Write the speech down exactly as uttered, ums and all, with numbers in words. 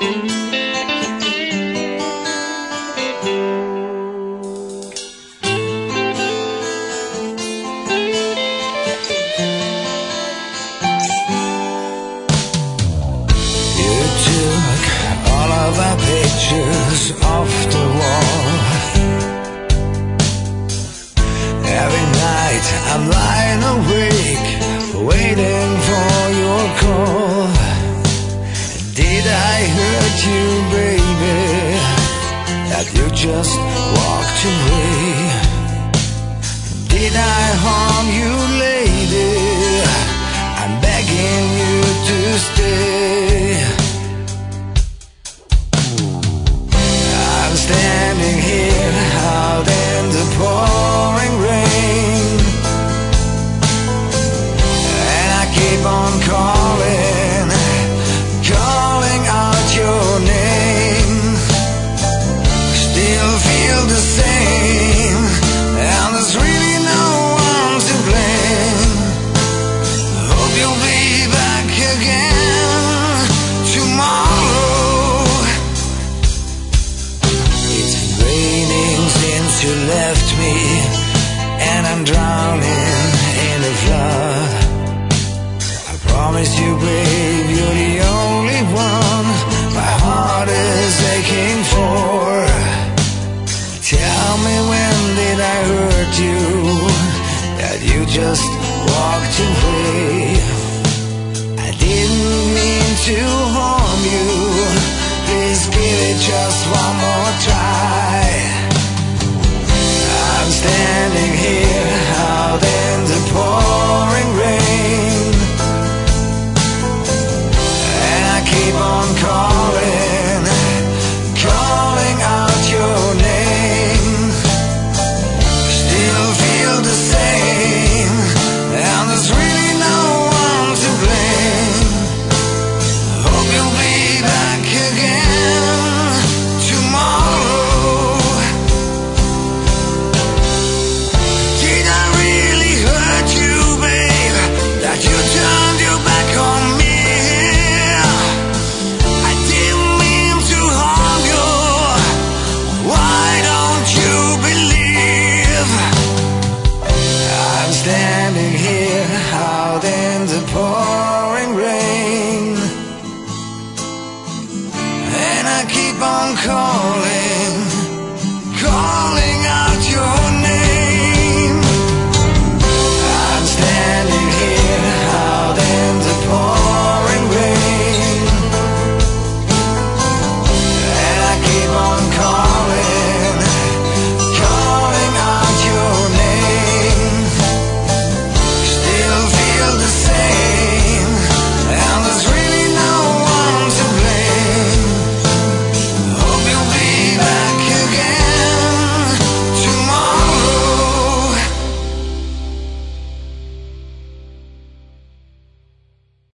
Pictures off the wall. Every night I'm lying awake, waiting for your call. Did I hurt you, baby? That you just walked away? Did I harm you, lady? I'm begging you to stay. Standing here out in the pouring rain, and I keep on calling, calling out your name. Still feel the same, and there's really no one to blame. Hope you'll be back again tomorrow. Since you left me, and I'm drowning in the flood. I promise you, babe, you're the only one my heart is aching for. Tell me, when did I hurt you, that you just walked away? I didn't mean to harm you. Please give it just